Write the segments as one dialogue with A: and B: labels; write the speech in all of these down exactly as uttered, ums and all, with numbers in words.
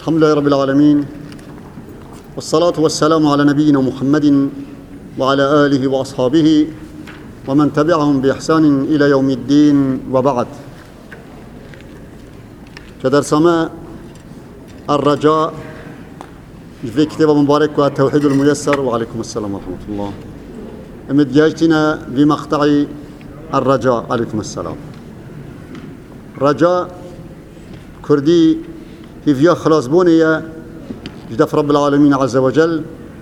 A: الحمد لله رب العالمين، والصلاة والسلام على نبينا محمد وعلى آله وأصحابه ومن تبعهم بإحسان إلى يوم الدين، وبعد. كدرسما الرجاء في كتاب مبارك والتوحيد الميسر، وعليكم السلام ورحمة الله. مدياجتنا بمقطع الرجاء، عليكم السلام. رجاء كردي في فيا خلاص بونية جدف رب العالمين عز وجل،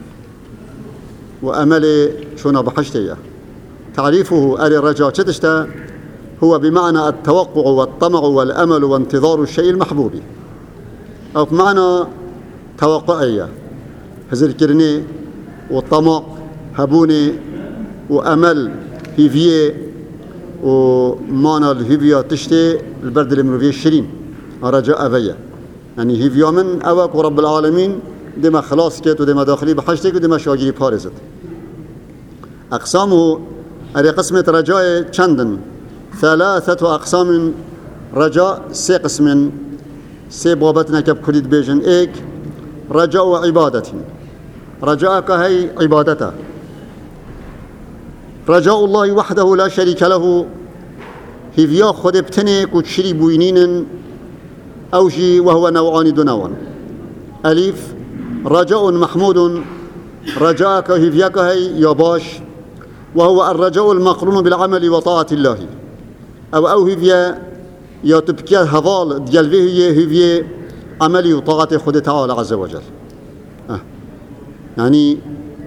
A: وأمل شونا بحشتية. تعريفه آل الرجاء تشتا هو بمعنى التوقع والطمع والأمل وانتظار الشيء المحبوب، أو بمعنى توقعية هزر كرني وطمع هبوني وأمل في فيه ومعنى الهيفيا تشتي البرد اللي منو فيه الشرين رجاء فيا، يعني هيفيا من أواك ورب العالمين دما خلاص كيت ودما داخلي بحشتك ودما شاقيري بارزت. أقسامه أري قسمة رجاء چندن، ثلاثة أقسام رجاء، سي قسم سي بابتنا كب كريد بيجن. إيك رجاء عبادة، رجاءك هي عبادته. رجاء الله وحده لا شريك له، هيفيا خد بتنك وتشري بوينين أوجي، وهو نوعان دونوان. ألف رجاء محمود، رجاءك هيفياك هي ياباش، وهو الرجاء المقرون بالعمل وطاعة الله. أو أو هيفيا يا تبكي هفال ديال فيه هيفيا عملي وطاعة خد تعالى عز وجل. أه. يعني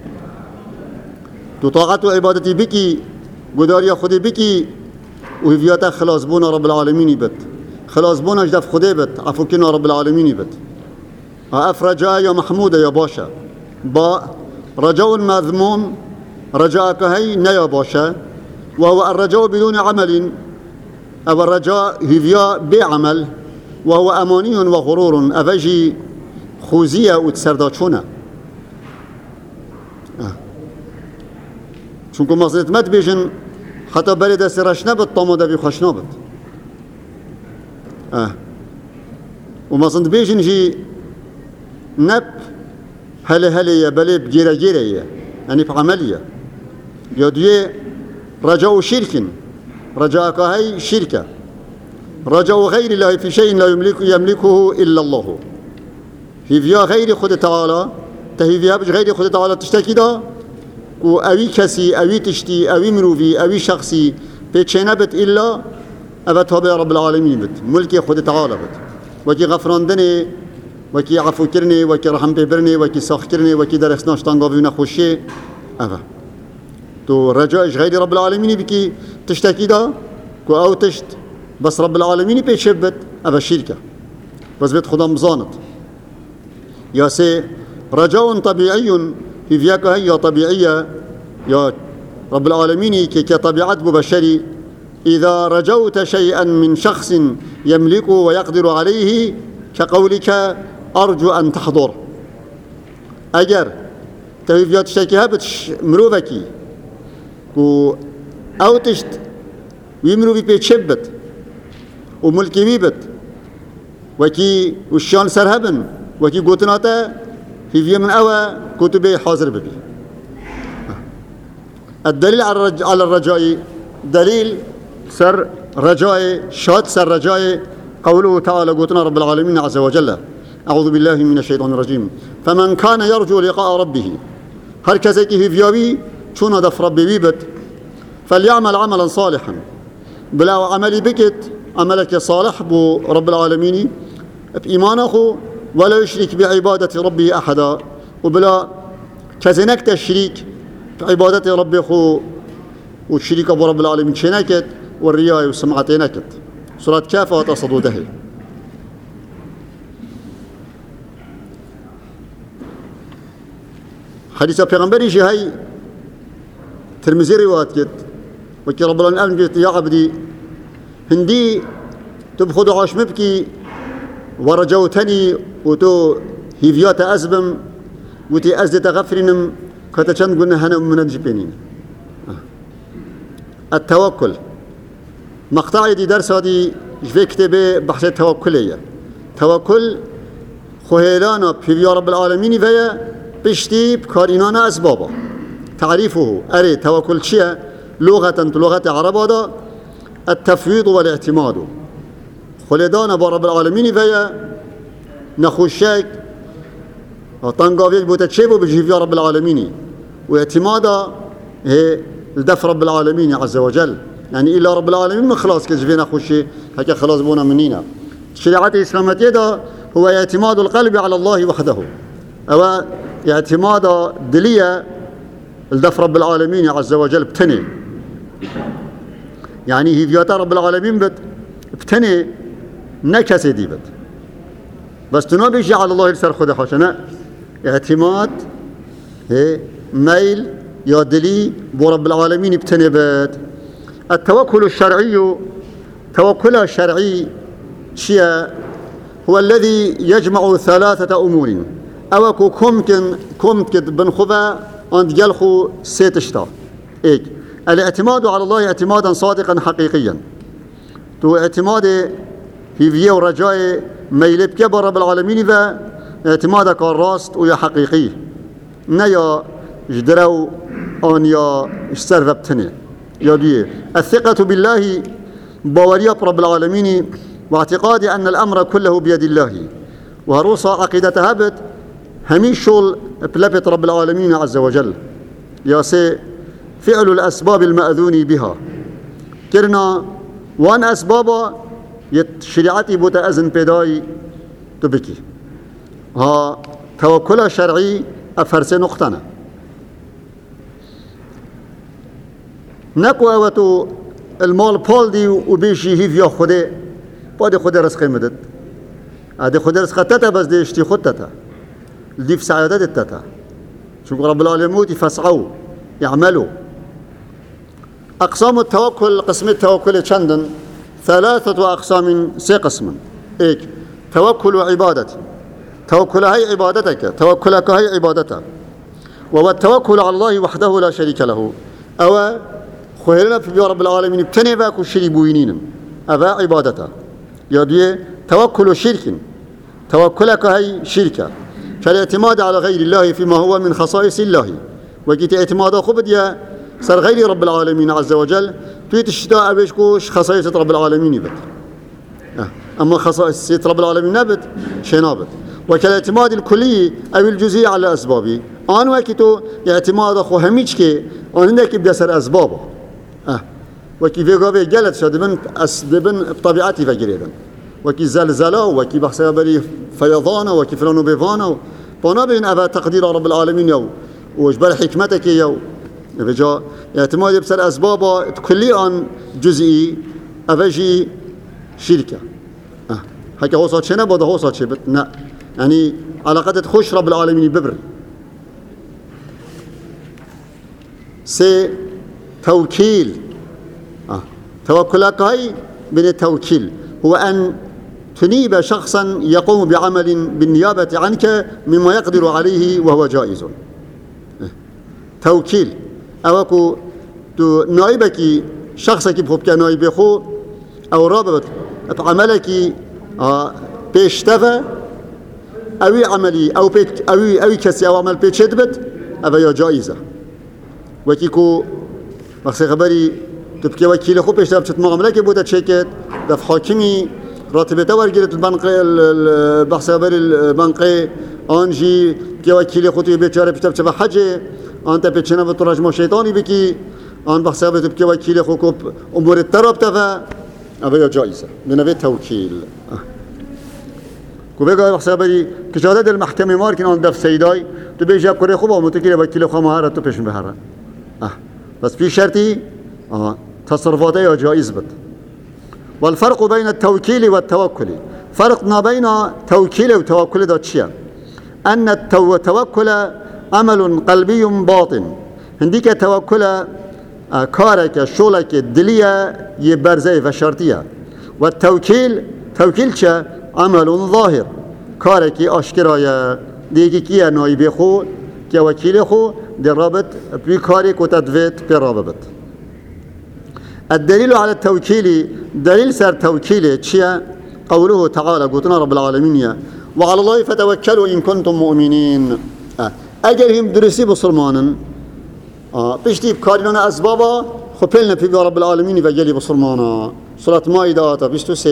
A: طاعة عبادتي بكي قداري خدي بكي، وهيفياتا خلاص بونا رب العالمين بت، خلاص بونا جدف خدي بت، عفوكنا رب العالمين بت. أف رجاء يا محمودة يا باشا. با رجاء مذموم، رجاءك هي نيا باشا، وهو الرجاء بدون عمل، أو الرجاء هيفيا بعمل، وهو أماني وغرور أفجي خوزية وتسرداتشونا. أه. چونکو مقصدت مت بیشن حتی بری دست رش نبود طاماده بی خوش نبود. اه و مقصد بیشن جی نب هل هلیه بلی بگیره گیره، یعنی بعملیه. یا دیه رجاء شرك، رجاءك هي شركة. رجاء غير الله في شيء لا يملك يملكه إلا الله. في فيها غير خد تعالى، تهي فيها بج غير خد تعالى تشتكي ده، و اوی کسی، اوی تشتی، اوی مروفی، اوی شخصی پیچه نبت إلا أبا تابع رب العالمين بت، ملك خود تعالى بت، وكي غفراندني، وكي عفو كرني، وكي رحم ببرني، وكي ساخ كرني، وكي درخناش تنقافي ونخوشي. أبا تو رجائش غير رب العالمين بكي تشتكي دا كو أو تشت بس رب العالمين بيتشي بت، أبا شركة بس بيت خدا مزانت. يا سي رجاء طبيعي في فياك هي طبيعية يا رب العالمين كي كطبيعة بشري. إذا رجوت شيئا من شخص يملكه ويقدر عليه كقولك أرجو أن تحضر. أجر تهيفيات شيكي هبتش مروفكي و أو تشت ويمروفي بيتشبت وملكي بيبت وكي وشان سرهبن وكي قوتناتا في في من أوى كتبه حاضر ببي. الدليل على الرجاء دليل سر رجاء شاد سر رجاء قوله تعالى قوتنا رب العالمين عز وجل. أعوذ بالله من الشيطان الرجيم. فمن كان يرجو لقاء ربه، هركز كي في شون دف ربي بيبت فليعمل عملا صالحا، بلا عملي بكت عملك صالح بو رب العالمين بإيمانه، ولا يشرك بعبادة ربه أحدا، وبلا كزنك تشريك بعبادة ربه خو والشريك أبو رب العالمين شنكت والرياء والسمعة نكت. سورة كافة تصدو دهي. حديث پیغمبری جهي ترمزي روایت كت وكي رب العالمين قلت يا عبدي هندي تبخذ عاش مبكي ورجوتني وتو هيفيات أزبم وتي أزدت غفرنم كتشند قلنا هنا من الجبينين. التوكل مقطع دي درس هذه في كتابه بحث التوكلية. توكل خهيلانا بيا رب العالمين فيا بشتي بكارينانا أسبابا. تعريفه أري توكل شيء لغة لغة عرب هذا التفويض والاعتماد. خلدانا برب العالمين فيا نخوشك طنقافيك بوتشيبو بجيب يا رب العالمين، واعتمادا هي الدفع رب العالمين عز وجل. يعني إلا رب العالمين من خلاص كجفينا خوشي هكا خلاص بونا منينا. الشريعة الإسلامية ده هو اعتماد القلب على الله وحده، أو اعتماد دلية الدفع رب العالمين عز وجل بتني. يعني هي فياتا رب العالمين بت بتني نكسي دي بت بس تنابيش على الله يسر خده حاشنا اعتماد هي ميل يا دلي برب العالمين بتني بت. التوكل الشرعي توكل الشرعي شيء هو الذي يجمع ثلاثة أمور أو كمكن كمكن بنخبا عند جلخو سيتشتا. إيه الاعتماد على الله اعتمادا صادقا حقيقيا، تو اعتماد في فيه ورجاء ميلب كبر رب العالمين ذا اعتمادك الراست ويا حقيقي نيا جدرو أن يا اشترف بتني يا دي. الثقة بالله باورية رب العالمين واعتقاد أن الأمر كله بيد الله، وهروسا عقيدة هبت همين شغل بلبت رب العالمين عز وجل. يا سي فعل الأسباب المأذون بها كرنا وان أسبابا شريعتي بتأذن بداي تبكي ها توكل شرعي أفرس نقطنا نقوى وتو المال بال دي وبيشي هي فيا خده بعد خده رزق مدد هذا خده رزق تتا بس دي اشتي خد تتا دي في سعادة تتا شو رب العالمين فسعوا يعملوا. أقسام التوكل قسم التوكل شندن ثلاثة أقسام سي قسم. إيك توكل عبادة توكل هي عبادتك توكلك هي عبادتك، وهو التوكل على الله وحده لا شريك له. أو خيرنا في رب العالمين بتنباك الشري بوينين أبا عبادته يا دي توكل شرك توكلك هي شركة فالاعتماد على غير الله فيما هو من خصائص الله، وجيت اعتماد خبد يا صار غير رب العالمين عز وجل تريد الشتاء بيشكوش خصائص رب العالمين يبت أما خصائص رب العالمين نبت شيء نابت. وكالاعتماد الكلي أو الجزئي على أسبابه أنا وكيتو اعتماد أخو هميشكي أنا كيف بيسر أسبابه أه وكيف يقابل جلت شد من أسبابن بطبيعتي فجريدا وكي زلزلة وكي بحسب بري فيضانة وكي فلانو بيفانة فأنا بين أبا تقدير رب العالمين يو وجبر حكمتك يو فجاء اعتماد بسر أسبابه كلي عن جزئي أفجي شركة أه هكا هو صار شنا بده هو صار شبت نا يعني على قد تخش رب العالمين ببر. سي توكيل آه. توكلك هاي من التوكيل هو أن تنيب شخصا يقوم بعمل بالنيابة عنك مما يقدر عليه وهو جائز. آه. توكيل أوكو نائبك شخصك بخبك نائب خو أو رابط بعملك آه بيشتفى أوي عملي أو بيت أوي أوي كسي أو عمل بيتشدبت أبا جائزة. وكيكو مخصي خبري تبكي وكيل خو بيشتفى بشت معاملة كبوتا تشيكت دف حاكمي راتبته ورجلت البنقي البحث خبري البنقي أنجي بكي وكيل خو تبي بيتشارب بشتفى حاجة أنت بيتشنا بترجمة شيطاني بكي أن بحث خبري تبكي وكيل خو كوب أمور التراب تفا أبا جائزة بنبي توكيل. كوبيجا بحسابي كشهادة المحكمة ماركين عند دف سيداي تبي جاب كوري خوبا متكلي وكيل خو مهارة تبيش بهرة آه بس في شرطي آه تصرفاته جائز بد. والفرق بين التوكيل والتوكل فرق ما بين توكيل وتوكل ده شيء أن التوكل عمل قلبي باطن عندك توكل آه كارك شغلك الدلية يبرزي وشرطية، والتوكيل توكيل شيء عمل ظاهر كاركي أشكرايا ديكي كيا نايبي خو كيا وكيل خو دي رابط بي كارك وتدفيت بي رابط. الدليل على التوكيل دليل سر توكيل تشيا قوله تعالى قلتنا رب العالمين وعلى الله فتوكلوا إن كنتم مؤمنين. أجر هم درسي بصرمانا بيشتي بكارينا أسبابا خبلنا في رب العالمين فجلي بصرمانا. صلاة مائدة بيشتو سي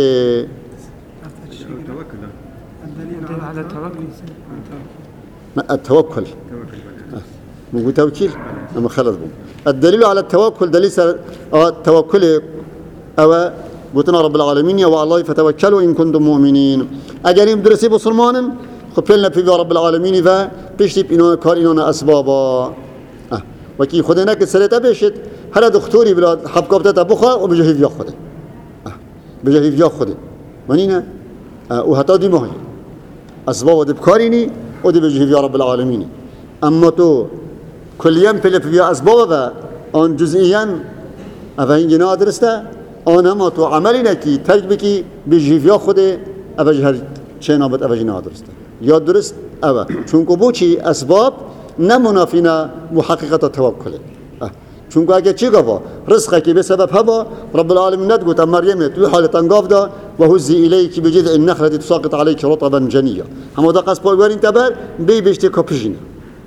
B: الدليل على التوكل.
A: التوكل مو توكيل أما خلص بهم. الدليل على التوكل دليل التوكل أو قلتنا رب العالمين وعلى الله فتوكلوا إن كنتم مؤمنين. أجريم درسي بصرمان خبلنا في رب العالمين فبيشتي بإنه كارينا أسبابا وكي خدنا كسرته بيشت هلا دكتوري بلاد حبكبته بخا وبجهيف ياخده بجهيف ياخده منينا وهتا دي مهي أسباب ودي بكاريني ودي بجهيف يا رب العالمين. أما تو كل يوم في لفيا أسباب أن جزئيا أفهم جنا درسته أنا ما تو عملنا كي تجربكي بجهيف ياخده أبجهر شيء نابت أبجنا درسته يا درست أبا چونكو بوشي أسباب نمنافينا محققة التوكل. چونكو اگه چی گفت رزقه که به سبب هوا رب العالمین ندگوت مریم تو حالت انگاف دا و هزی الیک بجذع النخلة تساقط عليك رطبا جنيا. هم دا قصد پایگارین تبر بی بشتی کپشینه.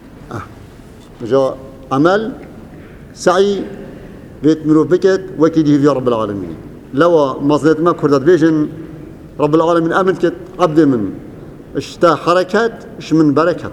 A: جا عمل سعی بيت مروف بكت وكيدي في رب العالمين. لو مظلت ما كردت بيجن رب العالمين امن كت عبد من اشتا حركات اش من بركات.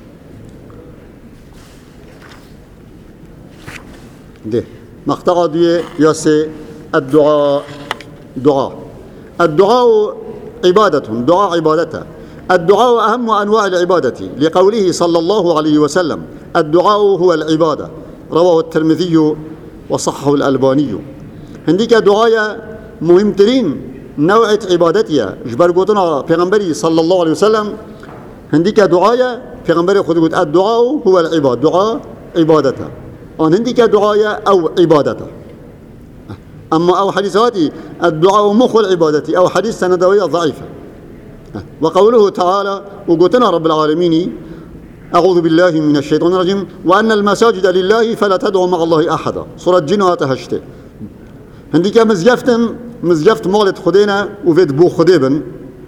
A: ده مقطع دي ياسي الدعاء دعاء الدعاء عبادة دعاء عبادته. الدعاء أهم أنواع العبادة لقوله صلى الله عليه وسلم الدعاء هو العبادة رواه الترمذي وصححه الألباني. هنديك دعاء مهم ترين نوع عبادتها جبر قوتنا پیغمبري صلى الله عليه وسلم هنديك دعاء پیغمبري خود قلت الدعاء هو العبادة دعاء عبادته أن هنديك دعاء أو عبادته. أما أو حديثاتي الدعاء مخ العبادة أو حديث سندوية ضعيفة. وقوله تعالى وقلتنا رب العالمين أعوذ بالله من الشيطان الرجيم وأن المساجد لله فلا تدعوا مع الله أحدا. سورة جنها تهشته هنديك مزجفتن مزجفت مالت خدينا وفيد بو خديبن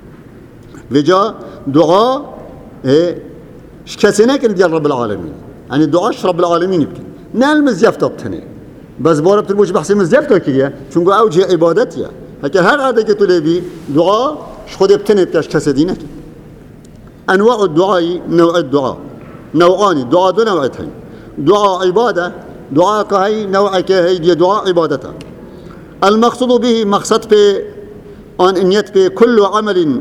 A: وجا دعاء إيه شكسناك ديال رب العالمين يعني دعاء رب العالمين يمكن نال مزجفت بتني بس بارب تلبوش بحسي مزجفت كيا شنو أوجه عبادتيا هكا هر عادة كتولي دعاء شخدي بتني بتاش كسدينك. أنواع الدعاء نوع الدعاء نوعان دعاء دو نوعتين دعاء عبادة دعاء كهي نوع كهي دي دعاء عبادته. المقصود به مقصد به أن إنيت به كل عمل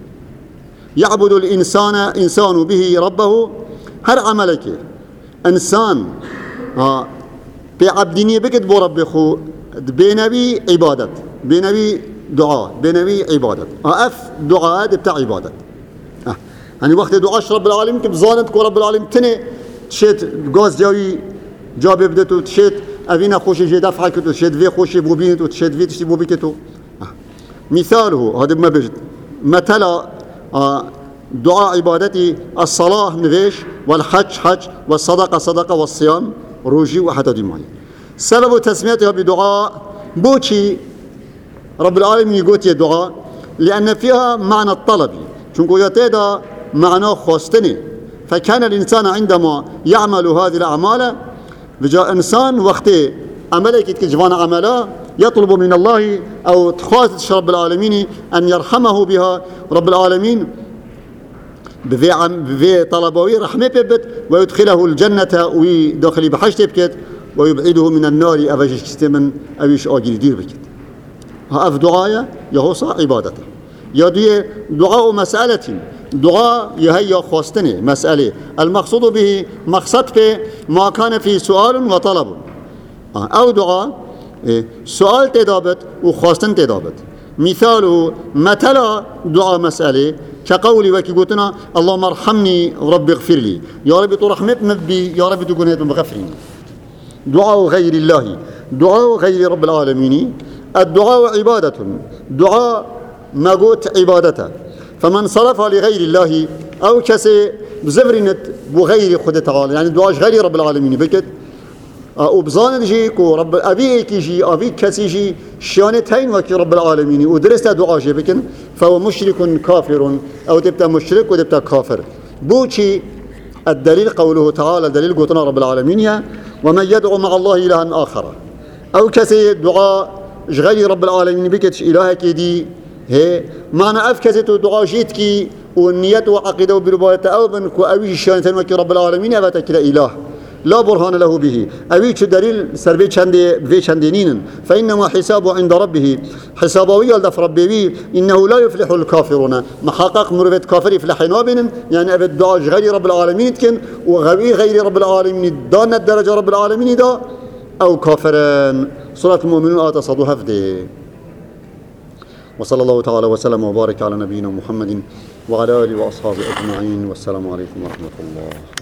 A: يعبد الإنسان إنسان به ربه هر عملك إنسان آه بعبدني بكت برب خو بنبي عبادة بنبي دعاء بنبي عبادة آه أف دعاء بتاع عبادة آه. يعني وقت دعاء رب العالمين كبزانت كو رب العالمين تني تشيت غاز جاوي جاب بدتو تشيت أبينا خوشي جي دفع كتو تشيت في خوشي بوبينتو تشيت في تشتي بوبيكتو. آه. مثاله هذا ما بجد مثلا آه دعاء عبادتي الصلاة نفيش والحج حج والصدقة صدقة والصيام روجي وحتى دي معي. سبب تسميتها بدعاء بوشي رب العالمين يقول دعاء لأن فيها معنى الطلب شنكو يتيدا معنى خواستني. فكان الإنسان عندما يعمل هذه الأعمال بجاء إنسان وقت عملك كجوان عملا يطلب من الله أو تخاص رب العالمين أن يرحمه بها رب العالمين بفي طلبوي رحمة ببت ويدخله الجنة ويدخل بحشت بكت ويبعده من النار أفجشت من أويش آجل دير بكت. هاف دعاء يهوصى عبادته يدي دعاء مسألة دعاء يهيا خواستني مسألة المقصود به مقصد به ما كان في سؤال وطلب أو دعاء سؤال تدابت وخواستن تدابت. مثاله مثلا دعاء مسألة كقولي وكي قلتنا اللهم ارحمني ربي اغفر لي يا ربي تو رحمت مبي يا ربي تقول هيك مغفرني. دعاء غير الله دعاء غير رب العالمين. الدعاء عبادة دعاء ما قلت عبادته. فمن صرف لغير الله أو كسي بزفرنت بغير خد تعالى يعني دعاء غير رب العالمين بكت وبزاند جي كو رب أبي كيجي أبي كسيجي شانتين وكي رب العالمين ودرست دعاء جي بكن فهو مشرك كافر أو تبتا مشرك وتبتا كافر بوشي الدليل قوله تعالى دليل قوتنا رب العالمين ومن يدعو مع الله إلها آخر أو كسي دعاء غير رب العالمين بكتش إلهك دي هي معنى أفكزت دعاء جيتكي والنية وعقيدة وبرباية أو بنكو أوي شانتين وكي رب العالمين أبتا كلا إله لا برهان له به أوي دليل سربي شندي في شندينين فإنما حسابه عند ربه حسابوي الدف ربي إنه لا يفلح الكافرون محقق مرفت كافر يفلح نابن يعني أبد دعاء غير رب العالمين كن وغوي غير رب العالمين دان الدرجة رب العالمين دا أو كافرين سورة المؤمنون آية صدوها فدي وصلى الله تعالى وسلم وبارك على نبينا محمد وعلى آله وأصحابه أجمعين والسلام عليكم ورحمة الله.